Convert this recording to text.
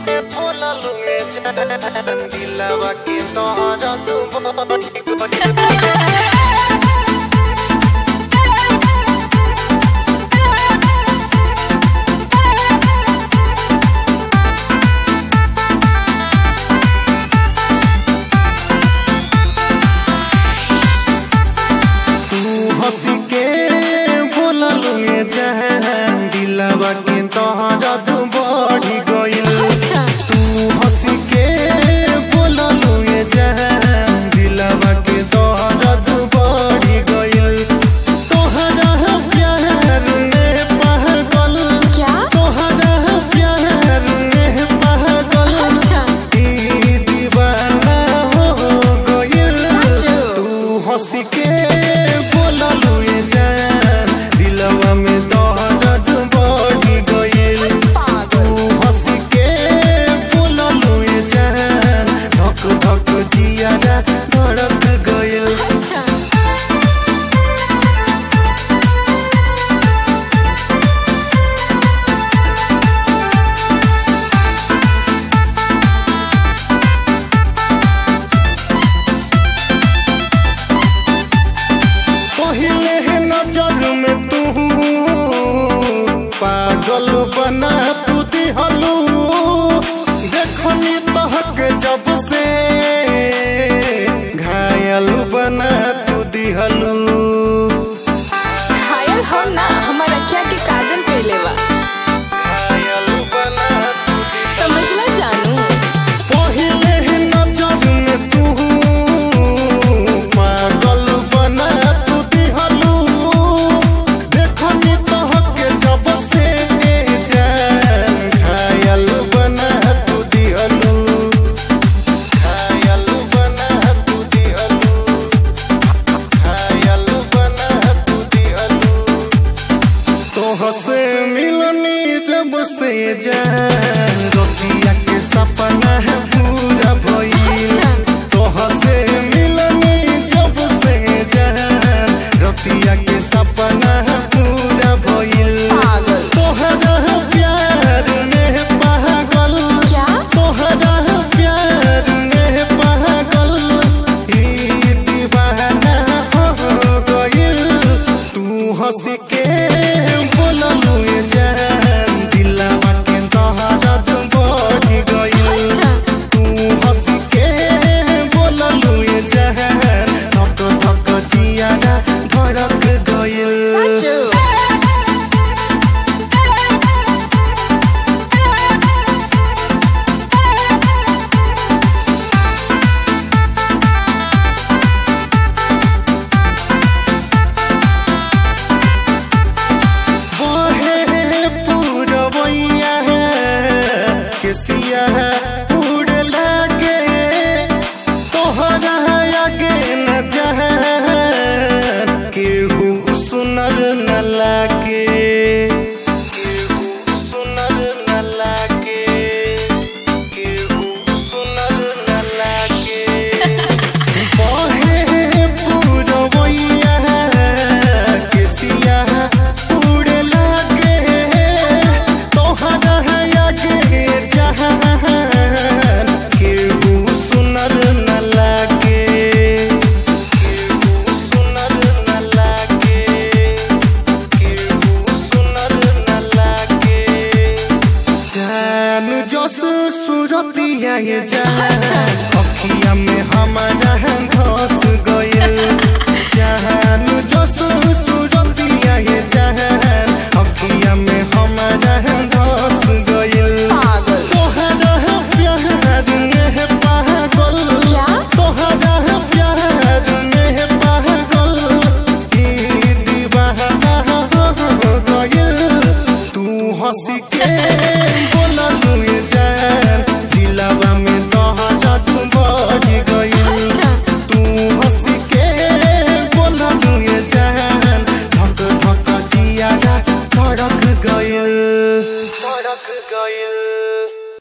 दिलवा के तोहरा तू हंसी के बोलल में जहन दिलवा के तोहरा तू बढ़ी गइल। तू हंसी के बोलल में जहन दिलवा के तोहरा तू बढ़ी गइल। तोहरा प्यार में पागल तोहरा प्यार में पागल ई दीवाना हो गइल। तू हंसी के दिलवा में तोहरा तू बढ़ी गइल। तू हंसी के बोललू जान धक धक जियारा धड़क गइल। पहिले नजर में तू पागल बना तू दिहलू देखनी तहक जब से घायल बना तू दिहलू। घायल हो ना हमारा क्या के काजल पहले बा घायल बना तू समझला जानू। पहिले नजर में तू पागल बना तू दिहलू देखनी तहक जब से जान घायल बना तू दिहलू। घायल बना तू दिहलू घायल बना तू दिहलू। तोहसे मिलनी जब से जान रोटिया के सपना है पूरा भइल। तोहसे मिलनी जब से जान रोटिया के सपना है पूरा भइल। तोहरा प्यार में पागल तोहरा प्यार में पागल ई दीवाना हो गइल। तू हंसी के